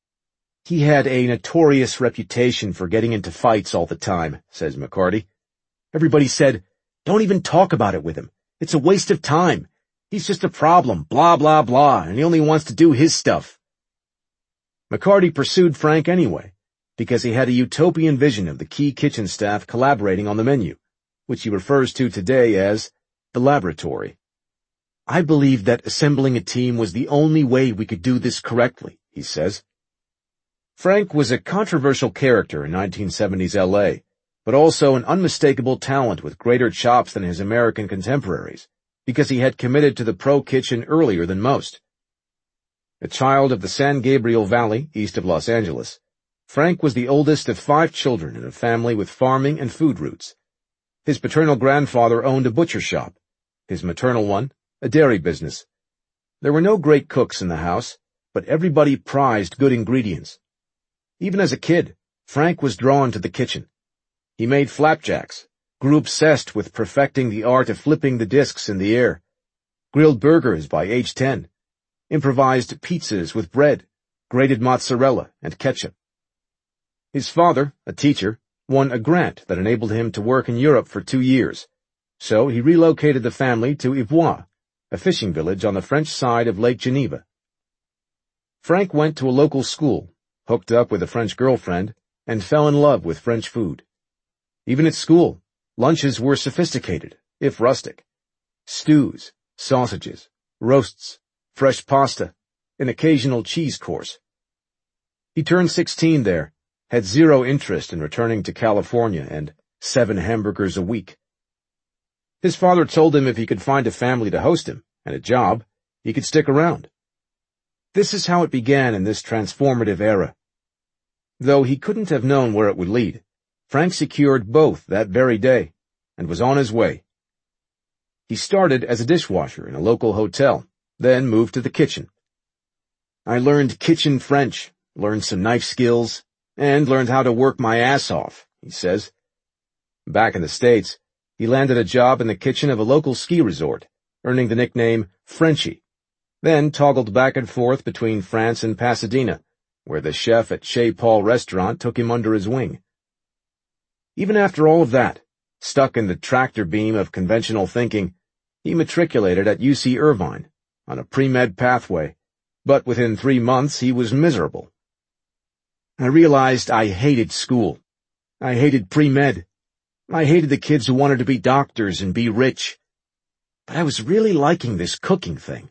"He had a notorious reputation for getting into fights all the time," says McCarty. "Everybody said, 'Don't even talk about it with him. It's a waste of time. He's just a problem, blah, blah, blah, and he only wants to do his stuff.'" McCarty pursued Frank anyway, because he had a utopian vision of the key kitchen staff collaborating on the menu, which he refers to today as the laboratory. "I believed that assembling a team was the only way we could do this correctly," he says. Frank was a controversial character in 1970s LA, but also an unmistakable talent with greater chops than his American contemporaries, because he had committed to the pro kitchen earlier than most. A child of the San Gabriel Valley, east of Los Angeles, Frank was the oldest of 5 children in a family with farming and food roots. His paternal grandfather owned a butcher shop, his maternal one, a dairy business. There were no great cooks in the house, but everybody prized good ingredients. Even as a kid, Frank was drawn to the kitchen. He made flapjacks, grew obsessed with perfecting the art of flipping the discs in the air, grilled burgers by age 10, improvised pizzas with bread, grated mozzarella, and ketchup. His father, a teacher, won a grant that enabled him to work in Europe for 2 years, so he relocated the family to Ivoire, a fishing village on the French side of Lake Geneva. Frank went to a local school, hooked up with a French girlfriend, and fell in love with French food. Even at school, lunches were sophisticated, if rustic. Stews, sausages, roasts, fresh pasta, an occasional cheese course. He turned 16 there, had zero interest in returning to California, and 7 hamburgers a week. His father told him if he could find a family to host him, and a job, he could stick around. This is how it began in this transformative era. Though he couldn't have known where it would lead, Frank secured both that very day, and was on his way. He started as a dishwasher in a local hotel, then moved to the kitchen. "I learned kitchen French, learned some knife skills, and learned how to work my ass off," he says. Back in the States, he landed a job in the kitchen of a local ski resort, earning the nickname Frenchie, then toggled back and forth between France and Pasadena, where the chef at Chez Paul restaurant took him under his wing. Even after all of that, stuck in the tractor beam of conventional thinking, he matriculated at UC Irvine, on a pre-med pathway, but within 3 months he was miserable. "I realized I hated school. I hated pre-med. I hated the kids who wanted to be doctors and be rich. But I was really liking this cooking thing."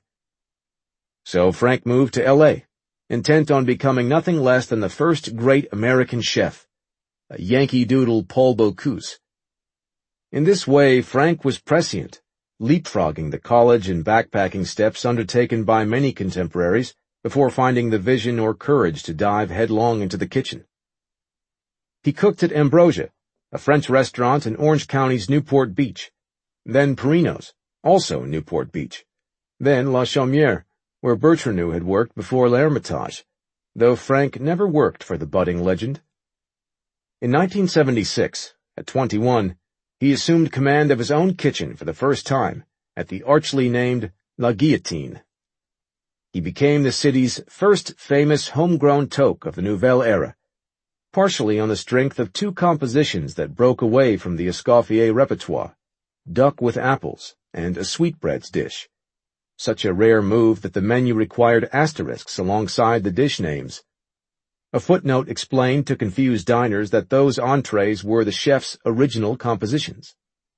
So Frank moved to LA, intent on becoming nothing less than the first great American chef, a Yankee Doodle Paul Bocuse. In this way, Frank was prescient, leapfrogging the college and backpacking steps undertaken by many contemporaries before finding the vision or courage to dive headlong into the kitchen. He cooked at Ambrosia, a French restaurant in Orange County's Newport Beach, then Perino's, also in Newport Beach, then La Chaumière, where Bertranu had worked before L'Hermitage, though Frank never worked for the budding legend. In 1976, at 21, he assumed command of his own kitchen for the first time at the archly named La Guillotine. He became the city's first famous homegrown toque of the Nouvelle Era, partially on the strength of 2 compositions that broke away from the Escoffier repertoire, duck with apples and a sweetbreads dish. Such a rare move that the menu required asterisks alongside the dish names. A footnote explained to confused diners that those entrees were the chef's original compositions.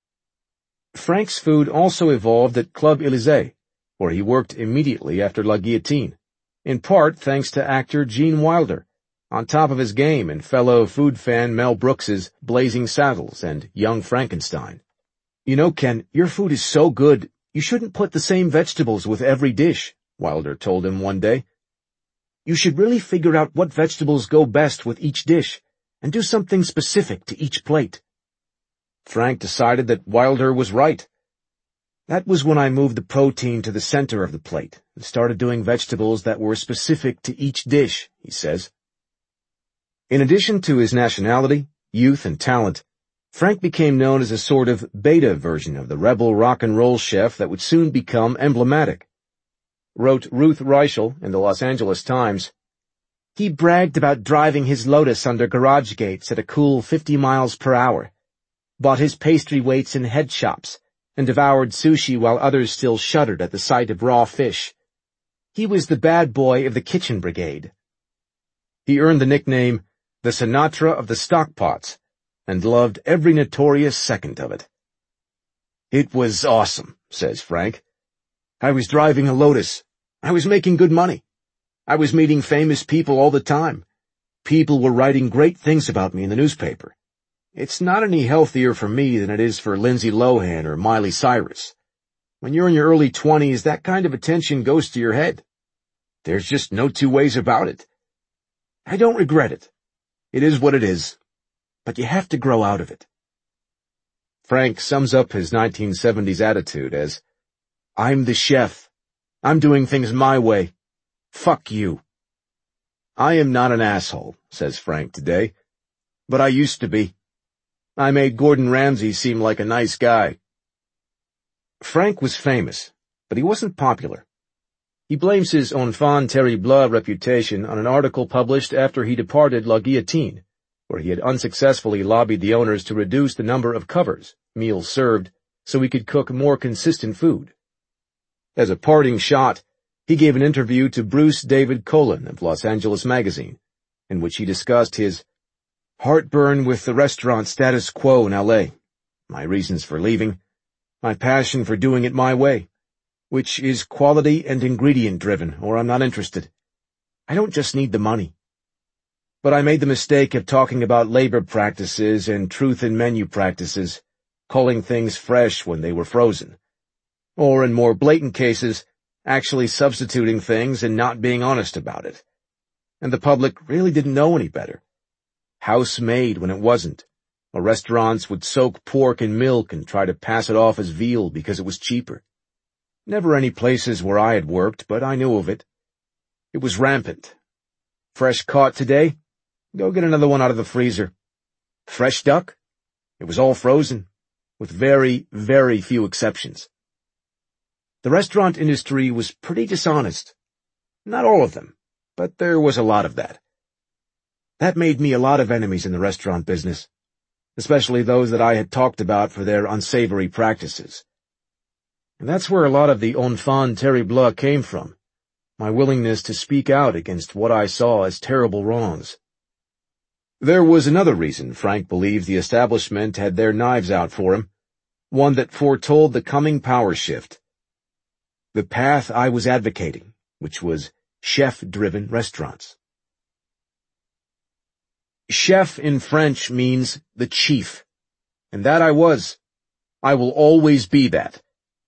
Frank's food also evolved at Club Élysée, where he worked immediately after La Guillotine, in part thanks to actor Gene Wilder, on top of his game and fellow food fan Mel Brooks's Blazing Saddles and Young Frankenstein. "You know, Ken, your food is so good, you shouldn't put the same vegetables with every dish," Wilder told him one day. "You should really figure out what vegetables go best with each dish, and do something specific to each plate." Frank decided that Wilder was right. "That was when I moved the protein to the center of the plate and started doing vegetables that were specific to each dish," he says. In addition to his nationality, youth, and talent, Frank became known as a sort of beta version of the rebel rock and roll chef that would soon become emblematic. Wrote Ruth Reichel in the Los Angeles Times, "He bragged about driving his Lotus under garage gates at a cool 50 miles per hour, bought his pastry weights in head shops, and devoured sushi while others still shuddered at the sight of raw fish. He was the bad boy of the kitchen brigade." He earned the nickname the Sinatra of the Stockpots, and loved every notorious second of it. "It was awesome," says Frank. "I was driving a Lotus. I was making good money. I was meeting famous people all the time. People were writing great things about me in the newspaper. It's not any healthier for me than it is for Lindsay Lohan or Miley Cyrus. When you're in your early 20s, that kind of attention goes to your head. There's just no two ways about it. I don't regret it. It is what it is, but you have to grow out of it." Frank sums up his 1970s attitude as, "I'm the chef. I'm doing things my way. Fuck you." "I am not an asshole," says Frank today, "but I used to be. I made Gordon Ramsay seem like a nice guy." Frank was famous, but he wasn't popular. He blames his enfant terrible reputation on an article published after he departed La Guillotine, where he had unsuccessfully lobbied the owners to reduce the number of covers, meals served, so he could cook more consistent food. As a parting shot, he gave an interview to Bruce David Colin of Los Angeles Magazine, in which he discussed his heartburn with the restaurant status quo in L.A., my reasons for leaving, my passion for doing it my way, which is quality and ingredient-driven, or I'm not interested. I don't just need the money. But I made the mistake of talking about labor practices and truth in menu practices, calling things fresh when they were frozen. Or in more blatant cases, actually substituting things and not being honest about it. And the public really didn't know any better. House-made when it wasn't, or restaurants would soak pork in milk and try to pass it off as veal because it was cheaper. Never any places where I had worked, but I knew of it. It was rampant. Fresh caught today? Go get another one out of the freezer. Fresh duck? It was all frozen, with very, very few exceptions. The restaurant industry was pretty dishonest. Not all of them, but there was a lot of that. That made me a lot of enemies in the restaurant business, especially those that I had talked about for their unsavory practices. And that's where a lot of the enfant terrible came from, my willingness to speak out against what I saw as terrible wrongs. There was another reason Frank believed the establishment had their knives out for him, one that foretold the coming power shift. The path I was advocating, which was chef-driven restaurants. Chef in French means the chief, and that I was. I will always be that.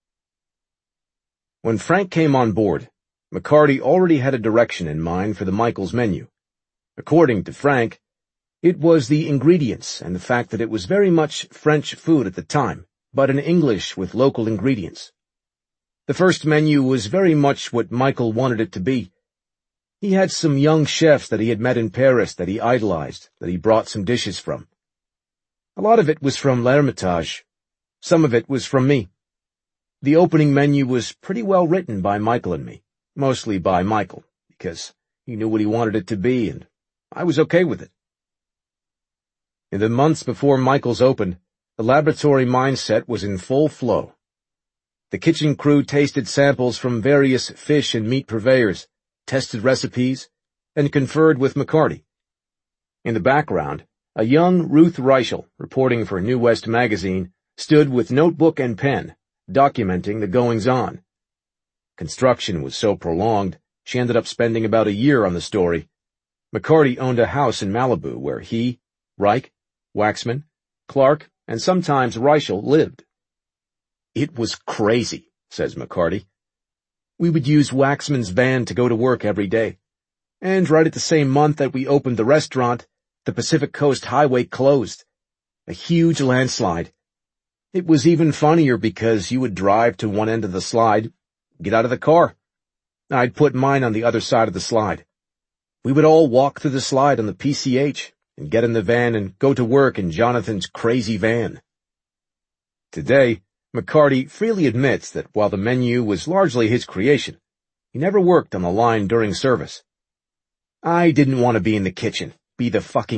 When Frank came on board, McCarty already had a direction in mind for the Michaels menu. According to Frank, it was the ingredients and the fact that it was very much French food at the time, but in English with local ingredients. The first menu was very much what Michael wanted it to be. He had some young chefs that he had met in Paris that he idolized, that he brought some dishes from. A lot of it was from L'Hermitage. Some of it was from me. The opening menu was pretty well written by Michael and me, mostly by Michael, because he knew what he wanted it to be, and I was okay with it. In the months before Michael's opened, the laboratory mindset was in full flow. The kitchen crew tasted samples from various fish and meat purveyors, tested recipes, and conferred with McCarty. In the background, a young Ruth Reichel, reporting for New West magazine, stood with notebook and pen, documenting the goings-on. Construction was so prolonged, she ended up spending about a year on the story. McCarty owned a house in Malibu where he, Reich, Waxman, Clark, and sometimes Reichel lived. It was crazy, says McCarty. We would use Waxman's van to go to work every day. And right at the same month that we opened the restaurant, the Pacific Coast Highway closed. A huge landslide. It was even funnier because you would drive to one end of the slide, get out of the car. I'd put mine on the other side of the slide. We would all walk through the slide on the PCH. and get in the van and go to work in Jonathan's crazy van. Today, McCarty freely admits that while the menu was largely his creation, he never worked on the line during service. "I didn't want to be in the kitchen, be the fucking